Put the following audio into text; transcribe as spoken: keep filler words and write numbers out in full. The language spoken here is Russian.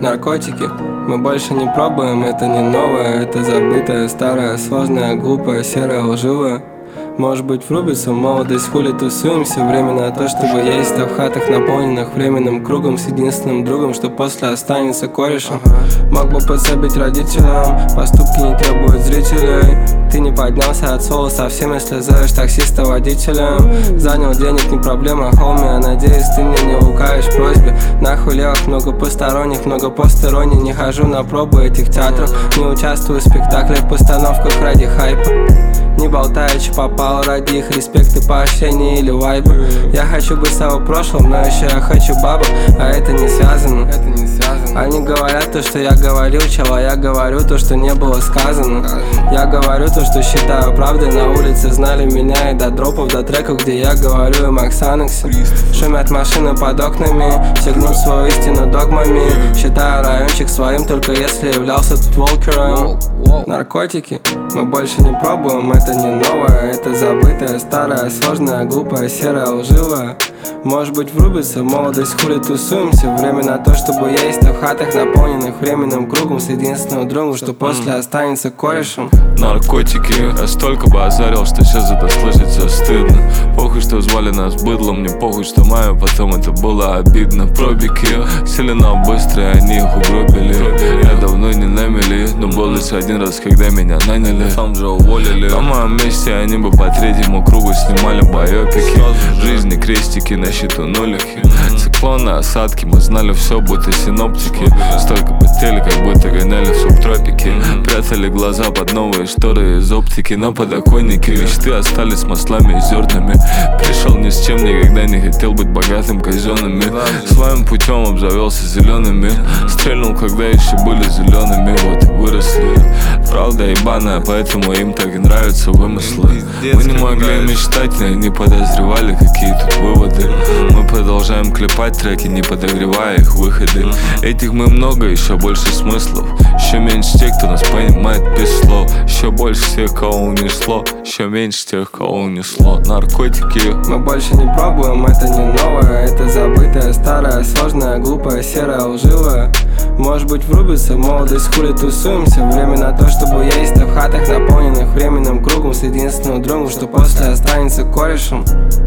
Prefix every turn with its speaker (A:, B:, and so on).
A: Наркотики мы больше не пробуем, это не новое, это забытое, старое, сложное, глупое, серое, лживое. Может быть, врубится в молодость, хули тусуемся. Время на то, чтобы есть, а в хатах, наполненных временным кругом, с единственным другом, что после останется корешем. Мог бы подсобить родителям, поступки не требуют зрителей. Ты не поднялся от слова совсем, если зовешь таксиста водителем. Занял денег, не проблема, холми, а надеюсь, ты мне не лукавишь в просьбе. Нахуй левых, много посторонних, много посторонних. Не хожу на пробу этих театров, не участвую в спектаклях, постановках ради хайпа. Не болтаю, че попало ради их респекта, поощрения или вайба. Я хочу быть собой прошлым, но еще я хочу бабу, а это не связано. Это не связано. Они говорят то, что я говорил, чел, а я говорю то, что не было сказано. Я говорю то, что считаю правдой, на улице знали меня и до дропов, до треков, где я говорю им о Ксанаксе. Шумят машины под окнами, все гнут свою истину догмами. Считаю райончик своим, только если являлся тут волкером. Наркотики мы больше не пробуем, это не новое, это забытое, старое, сложное, глупое, серое, лживое. Может быть, врубится в молодость, хули тусуемся. Время на то, чтобы есть, а в хатах, наполненных временным кругом, с единственным другом, что после останется корешем.
B: Наркотики, я столько бы озарил, что сейчас это слышать все стыдно. Похуй, что звали нас быдлом, мне похуй, что маю, потом это было обидно. Пробики, сильно быстро, они их угробили. Я давно не на мели, но болится один раз, когда меня наняли. Там же уволили. На моем месте они бы по третьему кругу снимали байопики. Жизни крестики, на счету нолики. Циклоны, осадки, мы знали все, будто синоптики. Столько потели, как будто гоняли в субтропики. Прятали глаза под новые шторы из оптики. На подоконнике мечты остались маслами и зернами. Пришел ни с чем, никогда не хотел быть богатым казенными. Своим путем обзавелся зелеными. Стрельнул, когда еще были зелеными. Вот и выросли. Правда ебаная, поэтому им так и нравятся вымыслы. Мы не могли мечтать, но и не подозревали, какие тут выводы. Мы продолжаем клепать треки, не подогревая их выходы. Этих мы много, еще больше смыслов. Еще меньше тех, кто нас понимает без слов. Еще больше тех, кого унесло. Еще меньше тех, кого унесло. Наркотики
A: мы больше не пробуем, это не новое, это забытое, старое, сложное, глупое, серое, лживое. Может быть, врубится в молодость, хули тусуемся. Время на то, чтобы есть, а в хатах, наполненных временным кругом, с единственным другом, что после останется корешем.